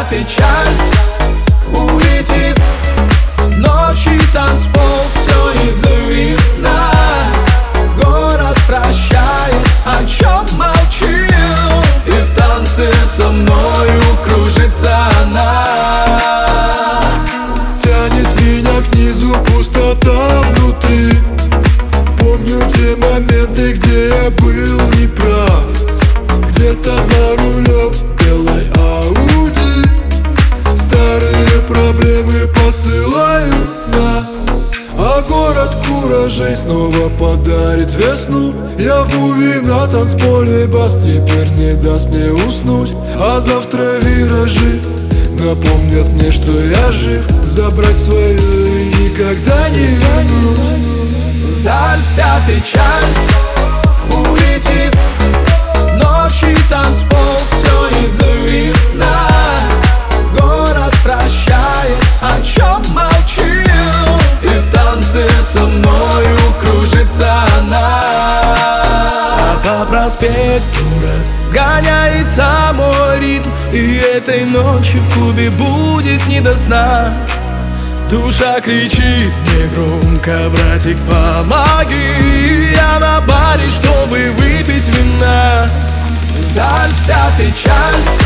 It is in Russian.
печаль улетит. Ночи танцпол, все из-за вина. Город прощает, о чем молчил, и в танце со мною кружится она. Тянет меня к низу пустота внутри. Помню те моменты, где я был неправ. Где-то за рулем белой Ауди старые проблемы посылаю на. А город куражей снова подарит весну. Я в муви на танцполе, бас теперь не даст мне уснуть. А завтра виражи напомнят мне, что я жив. Забрать свое и никогда не вернуть. Вдаль вся печаль улетит. Ночи танцпол, все из-за вина. Город прощает, о чем молчил, и в танце со мною кружится она. А по проспекту разгоняется мой ритм, и этой ночью в клубе будет не до сна. Душа кричит негромко: братик, помоги. Я на баре, чтобы выпить вина. Вдаль вся печаль